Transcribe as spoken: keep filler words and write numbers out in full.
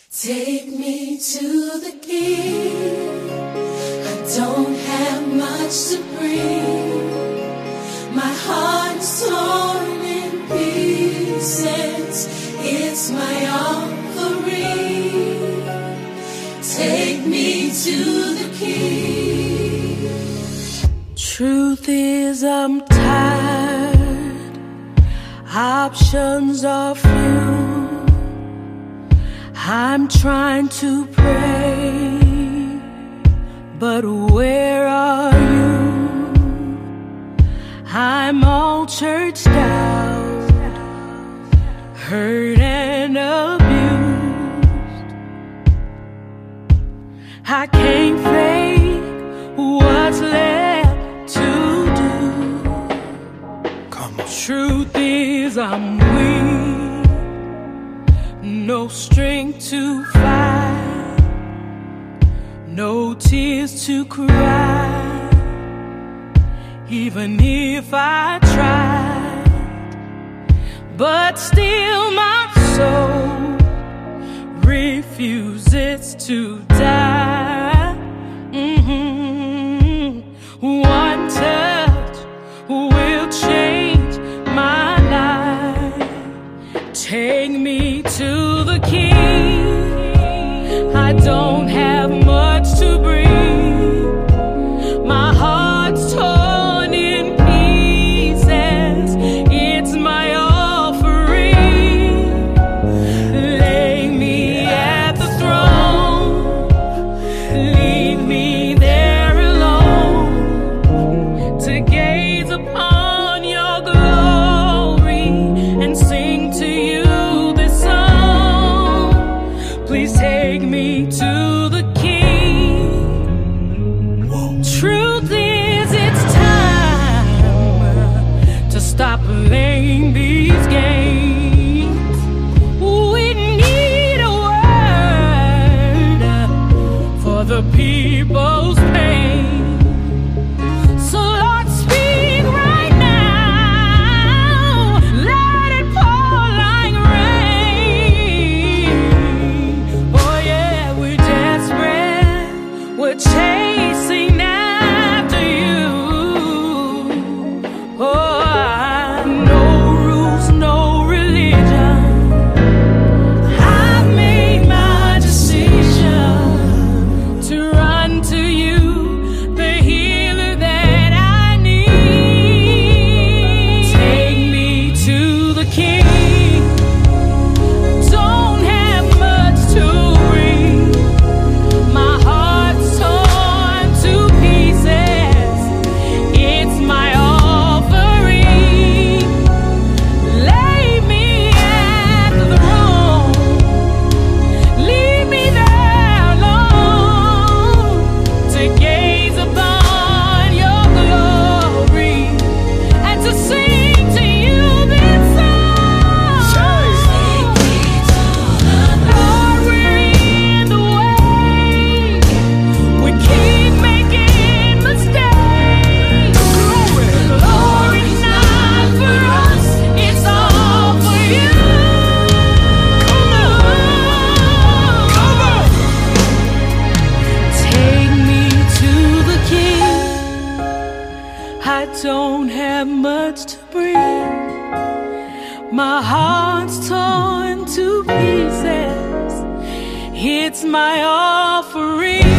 Take me to the King. I don't have much to bring. My heart's torn in pieces. It's my offering. Take me to the King. Truth is, I'm tired. Options are few. I'm trying to pray, but where are you? I'm all churched out, hurt and abused. I can't fake what's left to do. Come on. Truth is, I'm weak. No strength to fight, no tears to cry. Even if I tried, but still my soul refuses to die. Mm-hmm. One touch will change my life. Take me to the King. I don't have much to bring. My heart's torn in pieces. It's my offering. Lay me at the throne. Leave me there alone to gaze upon your glory and sing to you. Please take me to the King. Whoa. Truth is, it's time to stop playing these games. We need a word for the people's pain. So Lord, speak right now. Let it pour like rain. We're chasing after you. Oh, no rules, no religion. I've made my decision to run to you, the healer that I need. Take me to the King. Don't have much to bring. My heart I don't have much to bring. My heart's torn to pieces. It's my offering.